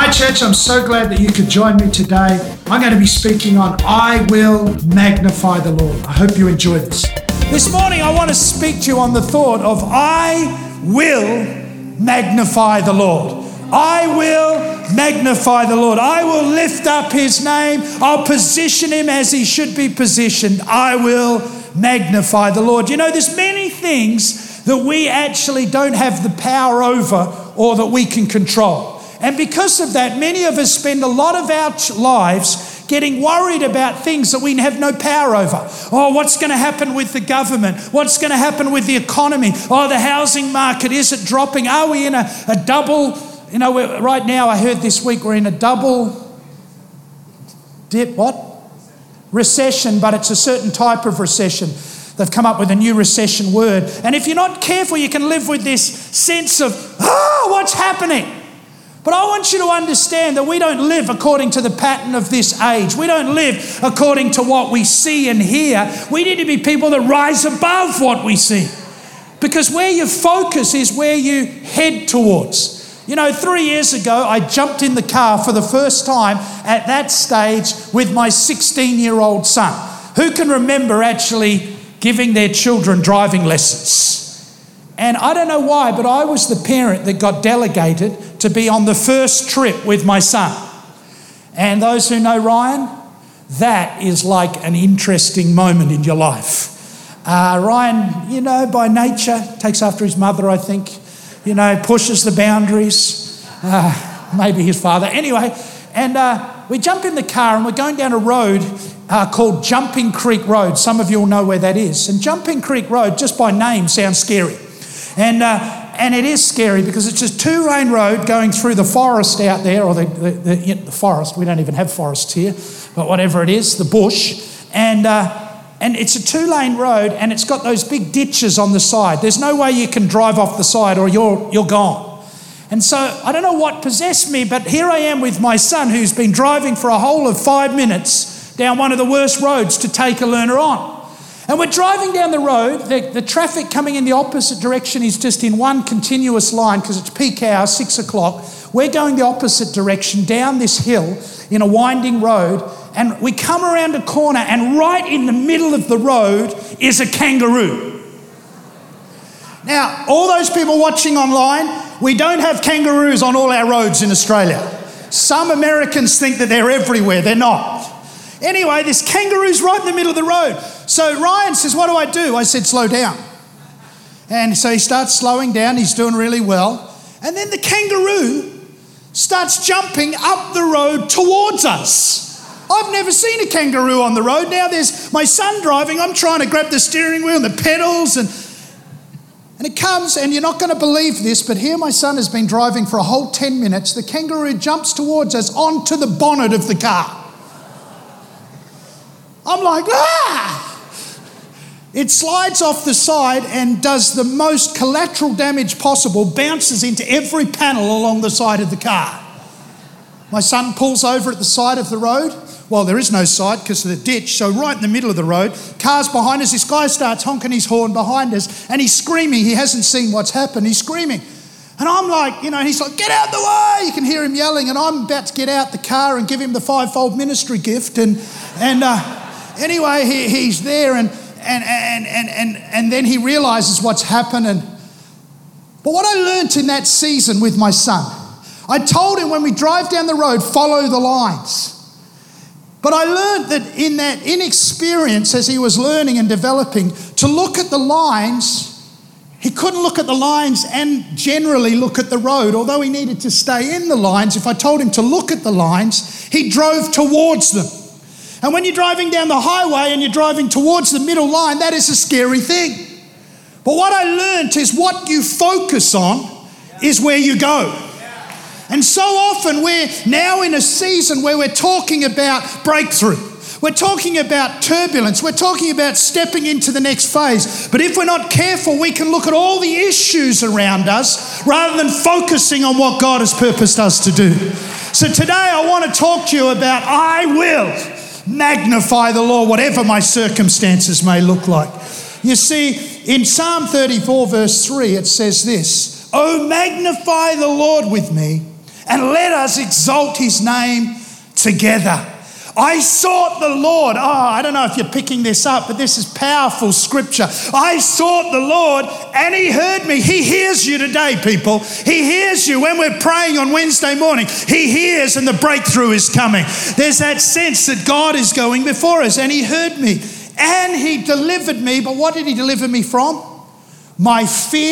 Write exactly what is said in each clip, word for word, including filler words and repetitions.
Hi church, I'm so glad that you could join me today. I'm going to be speaking on I Will Magnify the Lord. I hope you enjoy this. This morning I want to speak to you on the thought of I will magnify the Lord. I will magnify the Lord. I will lift up his name. I'll position him as he should be positioned. I will magnify the Lord. You know, there's many things that we actually don't have the power over or that we can control. And because of that, many of us spend a lot of our lives getting worried about things that we have no power over. Oh, what's going to happen with the government? What's going to happen with the economy? Oh, the housing market, is it dropping? Are we in a, a double, you know, we're, right now I heard this week we're in a double dip, what? Recession, but it's a certain type of recession. They've come up with a new recession word. And if you're not careful, you can live with this sense of, oh, what's happening? But I want you to understand that we don't live according to the pattern of this age. We don't live according to what we see and hear. We need to be people that rise above what we see. Because where you focus is where you head towards. You know, three years ago, I jumped in the car for the first time at that stage with my sixteen-year-old son. Who can remember actually giving their children driving lessons? And I don't know why, but I was the parent that got delegated to be on the first trip with my son. And those who know Ryan, that is like an interesting moment in your life. Uh, Ryan, you know, by nature, takes after his mother, I think, you know, pushes the boundaries, uh, maybe his father. Anyway, and uh, we jump in the car and we're going down a road uh, called Jumping Creek Road. Some of you will know where that is. And Jumping Creek Road, just by name, sounds scary. And uh, and it is scary because it's just two-lane road going through the forest out there, or the, the, the, the forest. We don't even have forests here, but whatever it is, the bush. And uh, and it's a two-lane road, and it's got those big ditches on the side. There's no way you can drive off the side or you're you're gone. And so I don't know what possessed me, but here I am with my son who's been driving for a whole of five minutes down one of the worst roads to take a learner on. And we're driving down the road, the, the traffic coming in the opposite direction is just in one continuous line because it's peak hour, six o'clock. We're going the opposite direction down this hill in a winding road, and we come around a corner and right in the middle of the road is a kangaroo. Now, all those people watching online, we don't have kangaroos on all our roads in Australia. Some Americans think that they're everywhere, they're not. Anyway, this kangaroo's right in the middle of the road. So Ryan says, what do I do? I said, slow down. And so he starts slowing down. He's doing really well. And then the kangaroo starts jumping up the road towards us. I've never seen a kangaroo on the road. Now there's my son driving. I'm trying to grab the steering wheel and the pedals. And, and it comes, and you're not going to believe this, but here my son has been driving for a whole ten minutes. The kangaroo jumps towards us onto the bonnet of the car. I'm like, ah! It slides off the side and does the most collateral damage possible, bounces into every panel along the side of the car. My son pulls over at the side of the road. Well, there is no side because of the ditch, so right in the middle of the road, cars behind us, this guy starts honking his horn behind us and he's screaming. He hasn't seen what's happened. He's screaming. And I'm like, you know, and he's like, get out the way. You can hear him yelling, and I'm about to get out the car and give him the fivefold ministry gift. And, and, uh, Anyway, he, he's there and, and, and, and, and, and then he realises what's happened. And, but what I learnt in that season with my son, I told him when we drive down the road, follow the lines. But I learnt that in that inexperience as he was learning and developing, to look at the lines, he couldn't look at the lines and generally look at the road. Although he needed to stay in the lines, if I told him to look at the lines, he drove towards them. And when you're driving down the highway and you're driving towards the middle line, that is a scary thing. But what I learned is what you focus on is where you go. And so often we're now in a season where we're talking about breakthrough. We're talking about turbulence. We're talking about stepping into the next phase. But if we're not careful, we can look at all the issues around us rather than focusing on what God has purposed us to do. So today I want to talk to you about I will magnify the Lord, whatever my circumstances may look like. You see, in Psalm thirty-four, verse three, it says this, "Oh, magnify the Lord with me, and let us exalt his name together. I sought the Lord. Oh, I don't know if you're picking this up, but this is powerful scripture. I sought the Lord and he heard me. He hears you today, people. He hears you when we're praying on Wednesday morning. He hears and the breakthrough is coming. There's that sense that God is going before us, and he heard me and he delivered me. But what did he deliver me from? My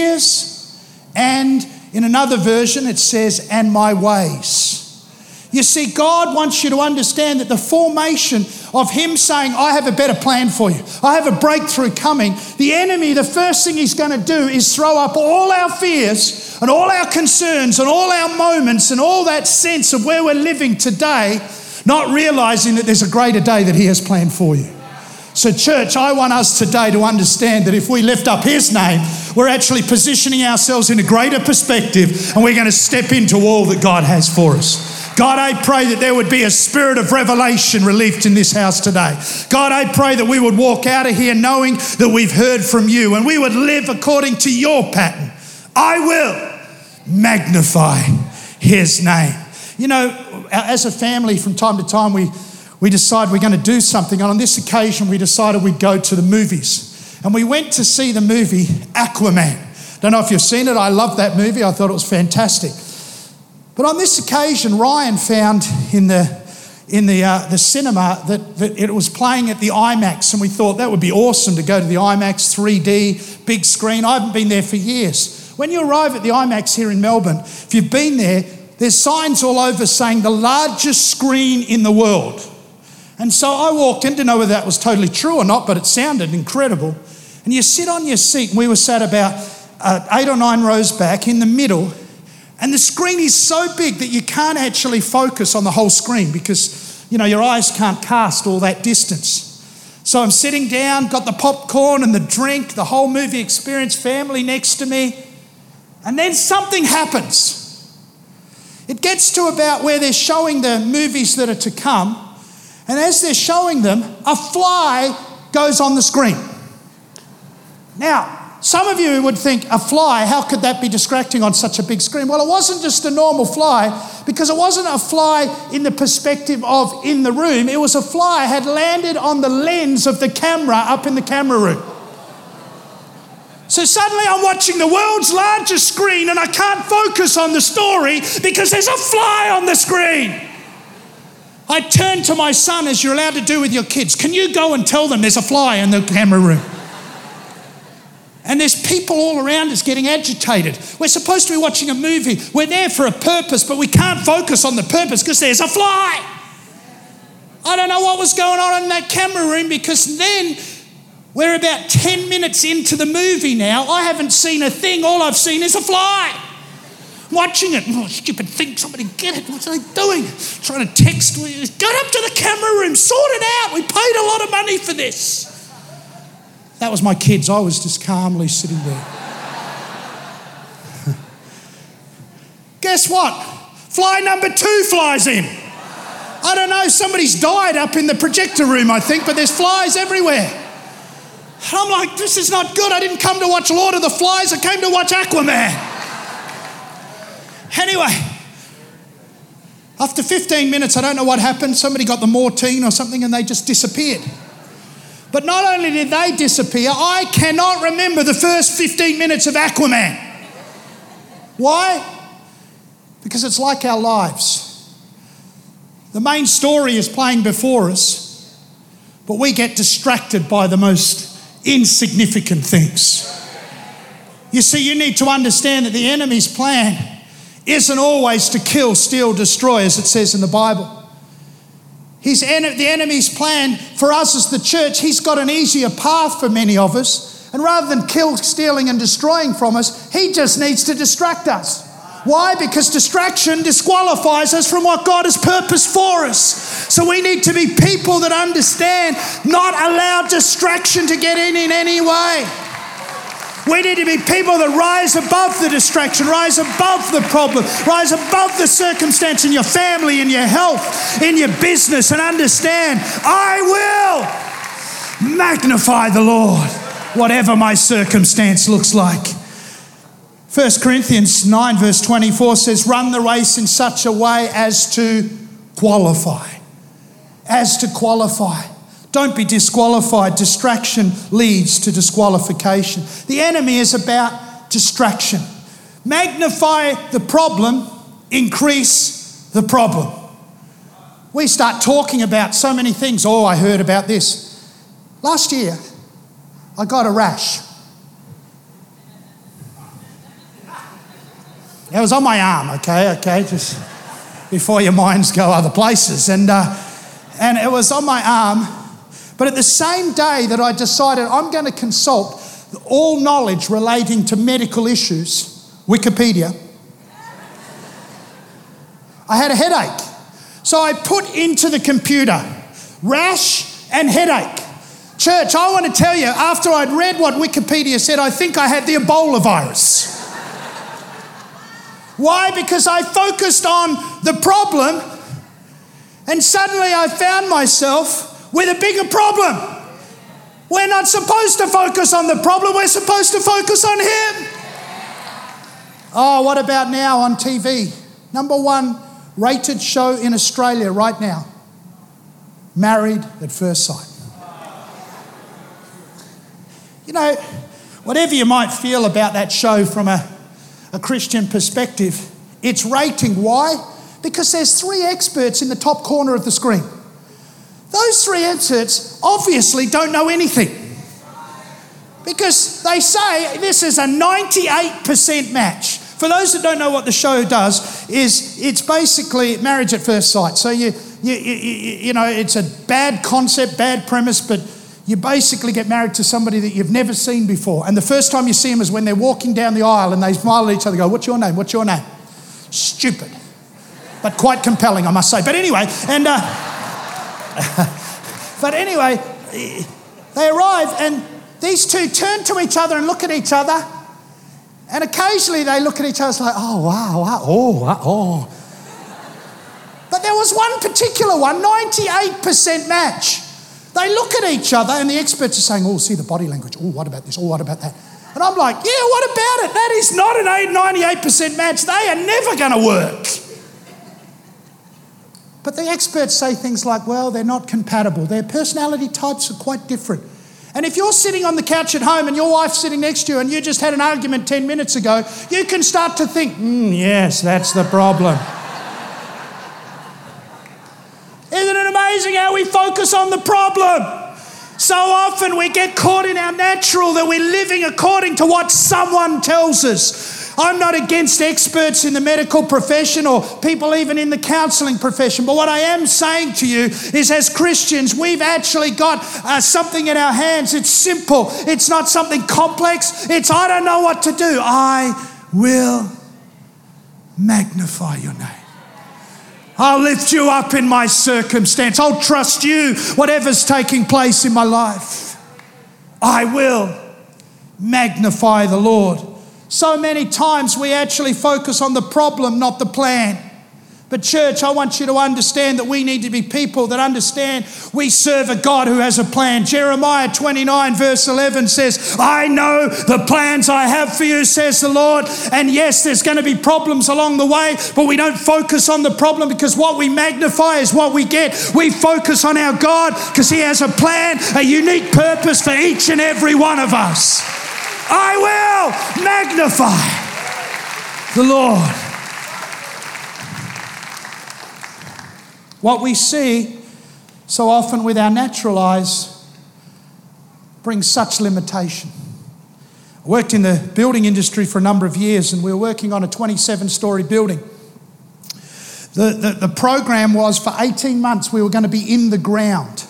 fears, and in another version it says, and my ways. You see, God wants you to understand that the formation of him saying, I have a better plan for you, I have a breakthrough coming, the enemy, the first thing he's going to do is throw up all our fears and all our concerns and all our moments and all that sense of where we're living today, not realizing that there's a greater day that he has planned for you. So church, I want us today to understand that if we lift up his name, we're actually positioning ourselves in a greater perspective, and we're going to step into all that God has for us. God, I pray that there would be a spirit of revelation released in this house today. God, I pray that we would walk out of here knowing that we've heard from you, and we would live according to your pattern. I will magnify his name. You know, as a family, from time to time, we, we decide we're going to do something. And on this occasion, we decided we'd go to the movies. And we went to see the movie Aquaman. Don't know if you've seen it. I love that movie. I thought it was fantastic. But on this occasion, Ryan found in the in the uh, the cinema that, that it was playing at the IMAX, and we thought that would be awesome to go to the IMAX three D, big screen. I haven't been there for years. When you arrive at the IMAX here in Melbourne, if you've been there, there's signs all over saying the largest screen in the world. And so I walked in, didn't know whether that was totally true or not, but it sounded incredible. And you sit on your seat, and we were sat about uh, eight or nine rows back in the middle. And the screen is so big that you can't actually focus on the whole screen because, you know, your eyes can't cast all that distance. So I'm sitting down, got the popcorn and the drink, the whole movie experience, family next to me. And then something happens. It gets to about where they're showing the movies that are to come. And as they're showing them, a fly goes on the screen. Now, some of you would think, a fly, how could that be distracting on such a big screen? Well, it wasn't just a normal fly, because it wasn't a fly in the perspective of in the room. It was a fly had landed on the lens of the camera up in the camera room. So suddenly I'm watching the world's largest screen and I can't focus on the story because there's a fly on the screen. I turned to my son, as you're allowed to do with your kids, can you go and tell them there's a fly in the camera room? And there's people all around us getting agitated. We're supposed to be watching a movie. We're there for a purpose, but we can't focus on the purpose because there's a fly. I don't know what was going on in that camera room, because then we're about ten minutes into the movie now. I haven't seen a thing. All I've seen is a fly. Watching it. Oh, stupid thing. Somebody get it. What are they doing? Trying to text. Get up to the camera room. Sort it out. We paid a lot of money for this. That was my kids. I was just calmly sitting there. Guess what? Fly number two flies in. I don't know, somebody's died up in the projector room, I think, but there's flies everywhere. And I'm like, this is not good. I didn't come to watch Lord of the Flies. I came to watch Aquaman. Anyway, after fifteen minutes, I don't know what happened. Somebody got the Mortine or something and they just disappeared. But not only did they disappear, I cannot remember the first fifteen minutes of Aquaman. Why? Because it's like our lives. The main story is playing before us, but we get distracted by the most insignificant things. You see, you need to understand that the enemy's plan isn't always to kill, steal, destroy, as it says in the Bible. His en- the enemy's plan for us as the church, he's got an easier path for many of us. And rather than kill, stealing and destroying from us, he just needs to distract us. Why? Because distraction disqualifies us from what God has purposed for us. So we need to be people that understand, not allow distraction to get in in any way. We need to be people that rise above the distraction, rise above the problem, rise above the circumstance in your family, in your health, in your business, and understand, I will magnify the Lord, whatever my circumstance looks like. First Corinthians nine verse twenty-four says, run the race in such a way as to qualify. As to qualify. Don't be disqualified. Distraction leads to disqualification. The enemy is about distraction. Magnify the problem, increase the problem. We start talking about so many things. Oh, I heard about this. Last year, I got a rash. It was on my arm, okay, okay, just before your minds go other places. And, uh, and it was on my arm. But at the same day that I decided I'm going to consult all knowledge relating to medical issues, Wikipedia, I had a headache. So I put into the computer, rash and headache. Church, I want to tell you, after I'd read what Wikipedia said, I think I had the Ebola virus. Why? Because I focused on the problem and suddenly I found myself with a bigger problem. We're not supposed to focus on the problem, we're supposed to focus on Him. Oh, what about now on T V? Number one rated show in Australia right now, Married at First Sight. You know, whatever you might feel about that show from a, a Christian perspective, it's rating. Why? Because there's three experts in the top corner of the screen. Those three experts obviously don't know anything because they say this is a ninety-eight percent match. For those that don't know what the show does, is it's basically marriage at first sight. So you, you, you, you know, it's a bad concept, bad premise, but you basically get married to somebody that you've never seen before. And the first time you see them is when they're walking down the aisle and they smile at each other and go, what's your name? What's your name? Stupid, but quite compelling, I must say. But anyway, and... Uh, but anyway, they arrive and these two turn to each other and look at each other, and occasionally they look at each other and like, oh, wow, wow, oh, wow, oh. But there was one particular one, ninety-eight percent match. They look at each other and the experts are saying, oh, see the body language. Oh, what about this? Oh, what about that? And I'm like, yeah, what about it? That is not an ninety-eight percent match. They are never going to work. But the experts say things like, well, they're not compatible. Their personality types are quite different. And if you're sitting on the couch at home and your wife's sitting next to you and you just had an argument ten minutes ago, you can start to think, mm, yes, that's the problem. Isn't it amazing how we focus on the problem? So often we get caught in our natural that we're living according to what someone tells us. I'm not against experts in the medical profession or people even in the counselling profession. But what I am saying to you is as Christians, we've actually got uh, something in our hands. It's simple. It's not something complex. It's I don't know what to do. I will magnify your name. I'll lift you up in my circumstance. I'll trust you, whatever's taking place in my life. I will magnify the Lord. So many times we actually focus on the problem, not the plan. But church, I want you to understand that we need to be people that understand we serve a God who has a plan. Jeremiah twenty-nine verse eleven says, I know the plans I have for you, says the Lord. And yes, there's going to be problems along the way, but we don't focus on the problem because what we magnify is what we get. We focus on our God because He has a plan, a unique purpose for each and every one of us. I will magnify the Lord. What we see so often with our natural eyes brings such limitation. I worked in the building industry for a number of years and we were working on a twenty-seven storey building. The, the, the program was for eighteen months we were going to be in the ground.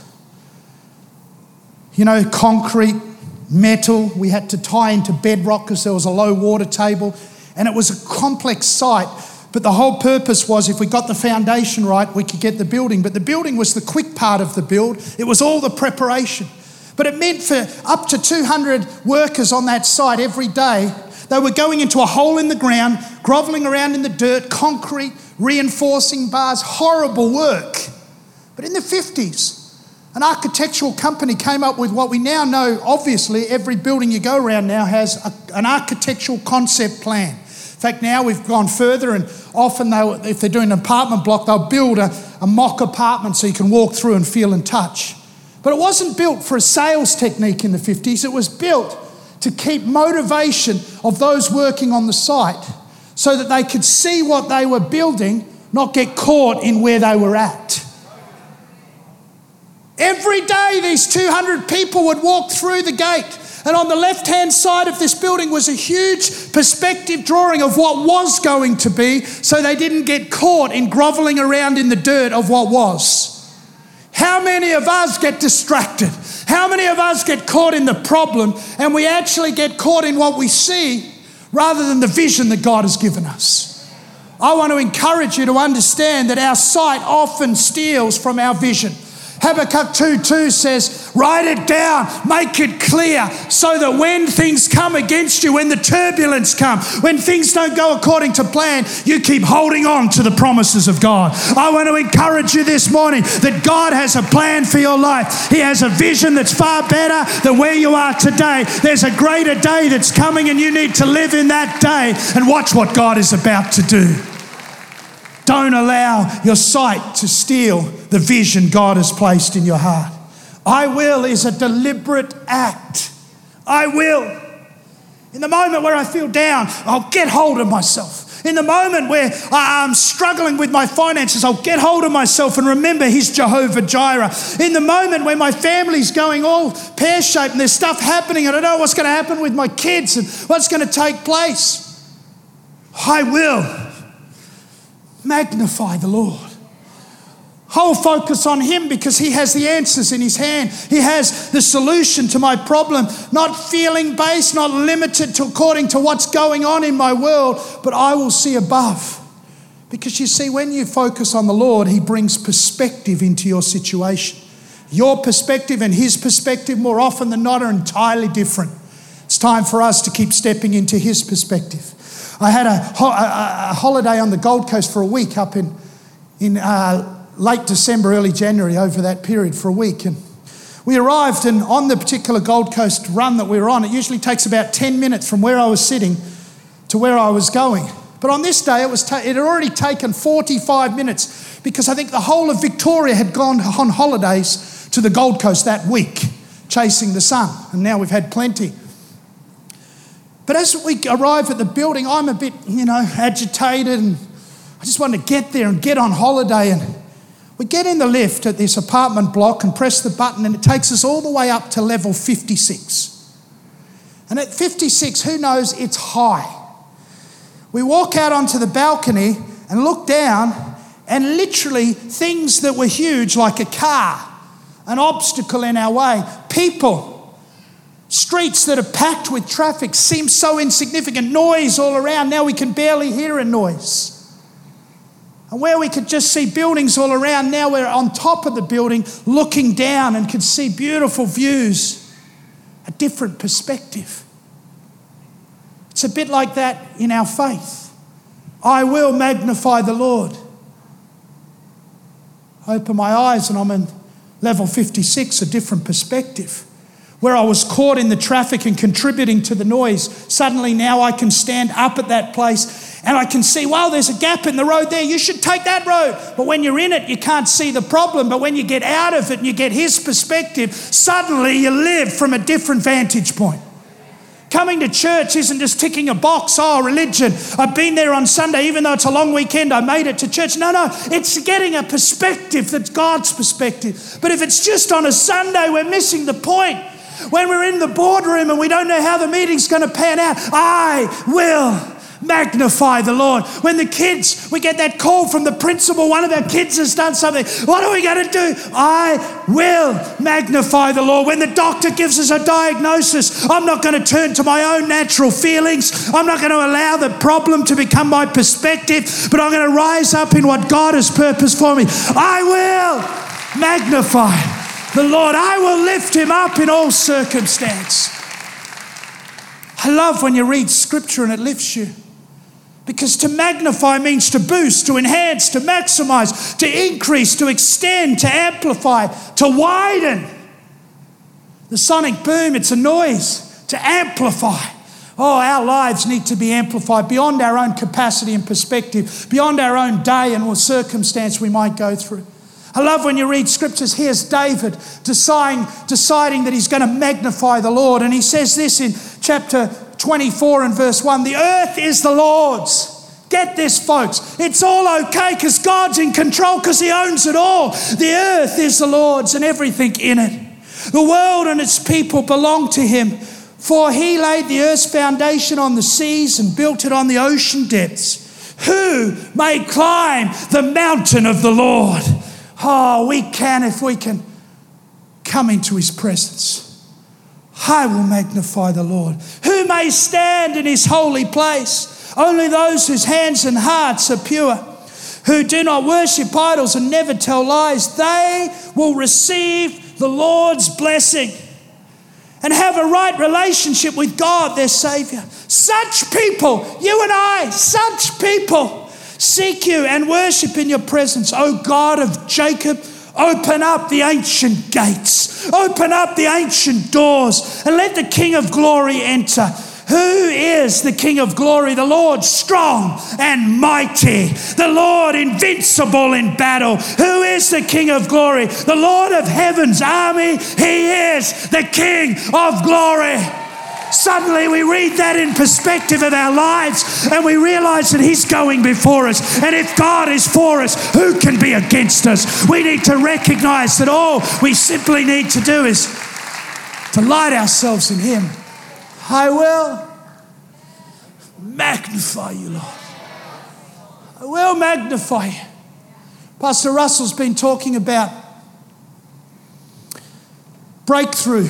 You know, concrete, metal, we had to tie into bedrock because there was a low water table and it was a complex site. But the whole purpose was if we got the foundation right, we could get the building. But the building was the quick part of the build. It was all the preparation. But it meant for up to two hundred workers on that site every day, they were going into a hole in the ground, grovelling around in the dirt, concrete, reinforcing bars, horrible work. But in the fifties, An architectural company came up with what we now know, obviously, every building you go around now has a, an architectural concept plan. In fact, now we've gone further, and often they, if they're doing an apartment block, they'll build a, a mock apartment so you can walk through and feel and touch. But it wasn't built for a sales technique in the fifties. It was built to keep motivation of those working on the site so that they could see what they were building, not get caught in where they were at. Every day these two hundred people would walk through the gate, and on the left-hand side of this building was a huge perspective drawing of what was going to be, so they didn't get caught in groveling around in the dirt of what was. How many of us get distracted? How many of us get caught in the problem and we actually get caught in what we see rather than the vision that God has given us? I want to encourage you to understand that our sight often steals from our vision. Habakkuk two two says, write it down, make it clear, so that when things come against you, when the turbulence comes, when things don't go according to plan, you keep holding on to the promises of God. I want to encourage you this morning that God has a plan for your life. He has a vision that's far better than where you are today. There's a greater day that's coming, and you need to live in that day and watch what God is about to do. Don't allow your sight to steal the vision God has placed in your heart. I will is a deliberate act. I will. In the moment where I feel down, I'll get hold of myself. In the moment where I'm struggling with my finances, I'll get hold of myself and remember He's Jehovah Jireh. In the moment when my family's going all pear-shaped and there's stuff happening and I don't know what's going to happen with my kids and what's going to take place, I will magnify the Lord. I'll focus on Him because He has the answers in His hand. He has the solution to my problem, not feeling based, not limited to according to what's going on in my world, but I will see above. Because you see, when you focus on the Lord, He brings perspective into your situation. Your perspective and His perspective more often than not are entirely different. It's time for us to keep stepping into His perspective. I had a, ho- a, a holiday on the Gold Coast for a week up in, in uh, late December, early January, over that period for a week. And we arrived, and on the particular Gold Coast run that we were on, it usually takes about ten minutes from where I was sitting to where I was going. But on this day, it was ta- it had already taken forty-five minutes because I think the whole of Victoria had gone on holidays to the Gold Coast that week, chasing the sun. And now we've had plenty. But as we arrive at the building, I'm a bit, you know, agitated, and I just want to get there and get on holiday. And we get in the lift at this apartment block and press the button, and it takes us all the way up to level fifty-six. And at fifty-six, who knows, it's high. We walk out onto the balcony and look down, and literally things that were huge, like a car, an obstacle in our way, people, streets that are packed with traffic seem so insignificant, noise all around. Now we can barely hear a noise. And where we could just see buildings all around, now we're on top of the building looking down and could see beautiful views, a different perspective. It's a bit like that in our faith. I will magnify the Lord. I open my eyes and I'm in level fifty-six, a different perspective. Where I was caught in the traffic and contributing to the noise, suddenly now I can stand up at that place and I can see, wow, there's a gap in the road there. You should take that road. But when you're in it, you can't see the problem. But when you get out of it and you get His perspective, suddenly you live from a different vantage point. Coming to church isn't just ticking a box. Oh, religion. I've been there on Sunday, even though it's a long weekend, I made it to church. No, no, it's getting a perspective that's God's perspective. But if it's just on a Sunday, we're missing the point. When we're in the boardroom and we don't know how the meeting's going to pan out, I will magnify the Lord. When the kids, we get that call from the principal, one of our kids has done something, what are we going to do? I will magnify the Lord. When the doctor gives us a diagnosis, I'm not going to turn to my own natural feelings. I'm not going to allow the problem to become my perspective, but I'm going to rise up in what God has purposed for me. I will magnify the Lord. I will lift Him up in all circumstance. I love when you read scripture and it lifts you. Because to magnify means to boost, to enhance, to maximize, to increase, to extend, to amplify, to widen. The sonic boom, it's a noise, to amplify. Oh, our lives need to be amplified beyond our own capacity and perspective, beyond our own day and what circumstance we might go through. I love when you read scriptures. Here's David deciding, deciding that he's going to magnify the Lord. And he says this in chapter twenty-four and verse one, the earth is the Lord's. Get this, folks. It's all okay because God's in control because he owns it all. The earth is the Lord's and everything in it. The world and its people belong to him. For he laid the earth's foundation on the seas and built it on the ocean depths. Who may climb the mountain of the Lord? Oh, we can if we can come into his presence. I will magnify the Lord. Who may stand in his holy place? Only those whose hands and hearts are pure, who do not worship idols and never tell lies. They will receive the Lord's blessing and have a right relationship with God, their Savior. Such people, you and I, such people seek you and worship in your presence. O God of Jacob, open up the ancient gates. Open up the ancient doors and let the King of glory enter. Who is the King of glory? The Lord strong and mighty. The Lord invincible in battle. Who is the King of glory? The Lord of heaven's army. He is the King of glory. Suddenly we read that in perspective of our lives and we realize that he's going before us. And if God is for us, who can be against us? We need to recognize that all we simply need to do is delight ourselves in him. I will magnify you, Lord. I will magnify you. Pastor Russell's been talking about breakthrough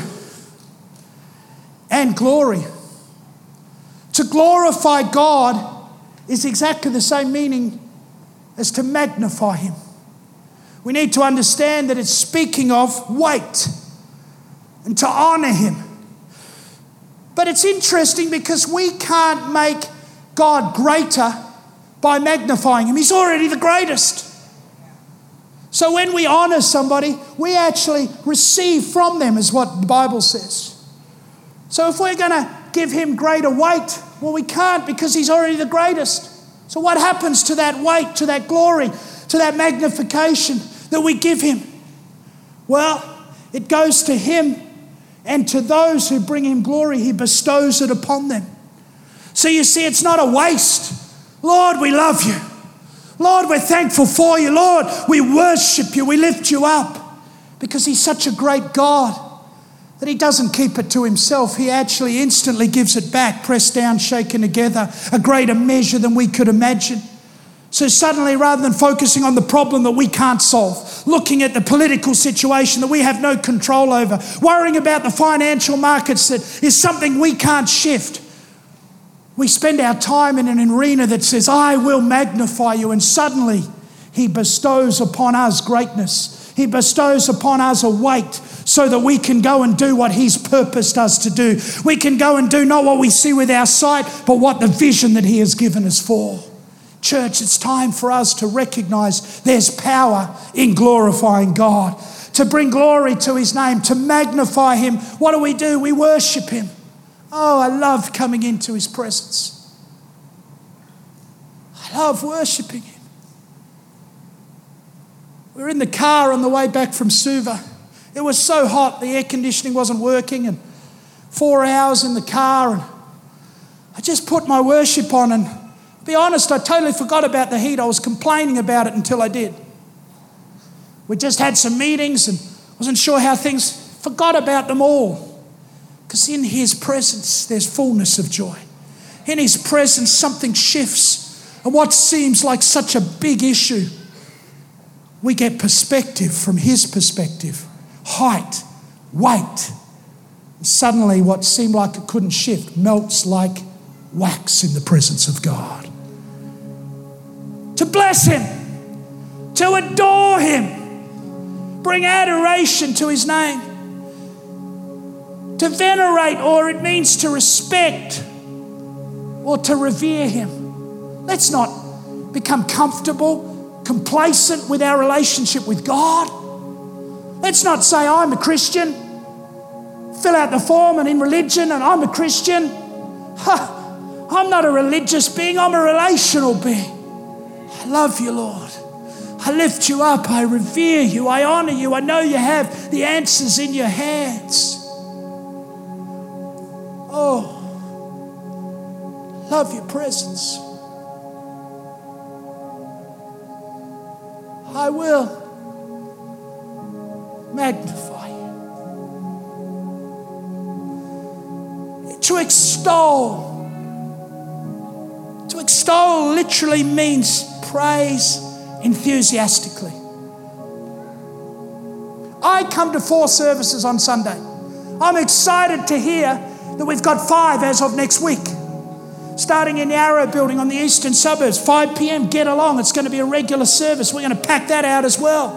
and glory. To glorify God is exactly the same meaning as to magnify him. We need to understand that it's speaking of weight and to honor him. But it's interesting because we can't make God greater by magnifying him. He's already the greatest. So when we honor somebody, we actually receive from them, is what the Bible says. So if we're going to give him greater weight, well, we can't because he's already the greatest. So what happens to that weight, to that glory, to that magnification that we give him? Well, it goes to him. And to those who bring him glory, he bestows it upon them. So you see, it's not a waste. Lord, we love you. Lord, we're thankful for you. Lord, we worship you. We lift you up. Because he's such a great God that he doesn't keep it to himself. He actually instantly gives it back, pressed down, shaken together, a greater measure than we could imagine. So suddenly, rather than focusing on the problem that we can't solve, looking at the political situation that we have no control over, worrying about the financial markets that is something we can't shift, we spend our time in an arena that says, I will magnify you. And suddenly he bestows upon us greatness. He bestows upon us a weight so that we can go and do what he's purposed us to do. We can go and do not what we see with our sight, but what the vision that he has given us for. Church, it's time for us to recognize there's power in glorifying God, to bring glory to his name, to magnify him. What do we do? We worship him. Oh, I love coming into his presence. I love worshiping him. We were in the car on the way back from Suva. It was so hot, the air conditioning wasn't working, and four hours in the car, and I just put my worship on, and to be honest, I totally forgot about the heat. I was complaining about it until I did. We just had some meetings and wasn't sure how things, forgot about them all. Because in his presence, there's fullness of joy. In his presence, something shifts. And what seems like such a big issue, we get perspective from his perspective. Height, weight. And suddenly what seemed like it couldn't shift melts like wax in the presence of God. To bless him, to adore him, bring adoration to his name. To venerate, or it means to respect or to revere him. Let's not become comfortable, complacent with our relationship with God. Let's not say, I'm a Christian, fill out the form and in religion and I'm a Christian. Huh, I'm not a religious being, I'm a relational being. I love you, Lord. I lift you up, I revere you, I honor you. I know you have the answers in your hands. Oh, love your presence. I will magnify you. To extol. To extol literally means praise enthusiastically. I come to four services on Sunday. I'm excited to hear that we've got five as of next week. Starting in the Arrow building on the eastern suburbs, five p.m, get along. It's going to be a regular service. We're going to pack that out as well.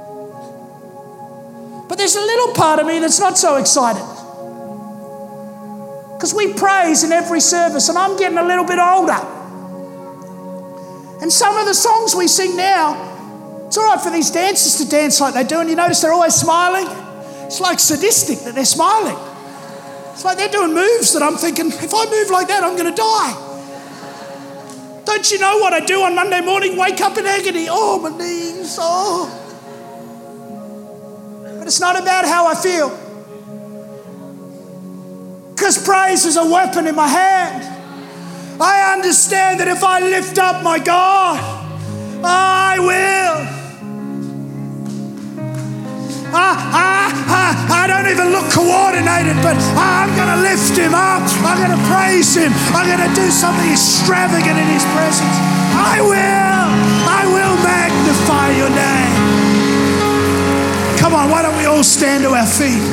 But there's a little part of me that's not so excited. Because we praise in every service and I'm getting a little bit older. And some of the songs we sing now, it's all right for these dancers to dance like they do, and you notice they're always smiling. It's like sadistic that they're smiling. It's like they're doing moves that I'm thinking, if I move like that, I'm going to die. Don't you know what I do on Monday morning? Wake up in agony. Oh, my knees, oh. But it's not about how I feel. Because praise is a weapon in my hand. I understand that if I lift up my God, I will. I, I, I, I don't even look coordinated, but I'm going to lift him up. I'm going to praise him. I'm going to do something extravagant in his presence. I will. I will magnify your name. Come on, why don't we all stand to our feet?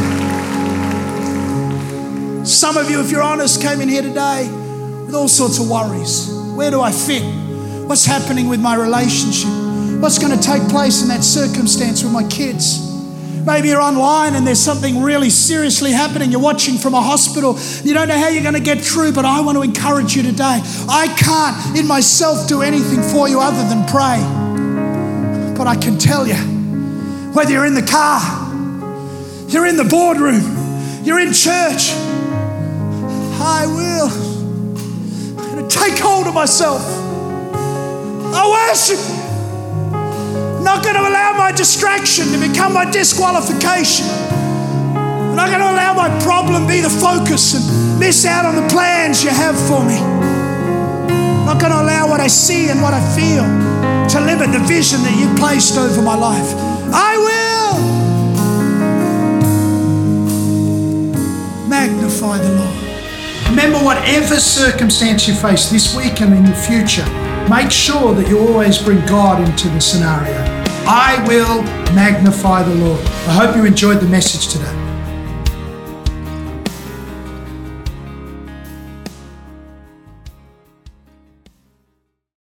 Some of you, if you're honest, came in here today with all sorts of worries. Where do I fit? What's happening with my relationship? What's going to take place in that circumstance with my kids? Maybe you're online and there's something really seriously happening. You're watching from a hospital. You don't know how you're going to get through, but I want to encourage you today. I can't in myself do anything for you other than pray. But I can tell you, whether you're in the car, you're in the boardroom, you're in church, I will. I'm going to take hold of myself. I worship. I'm not going to allow my distraction to become my disqualification. I'm not going to allow my problem be the focus and miss out on the plans you have for me. I'm not going to allow what I see and what I feel to limit the vision that you've placed over my life. I will magnify the Lord. Remember, whatever circumstance you face this week and in the future, make sure that you always bring God into the scenario. I will magnify the Lord. I hope you enjoyed the message today.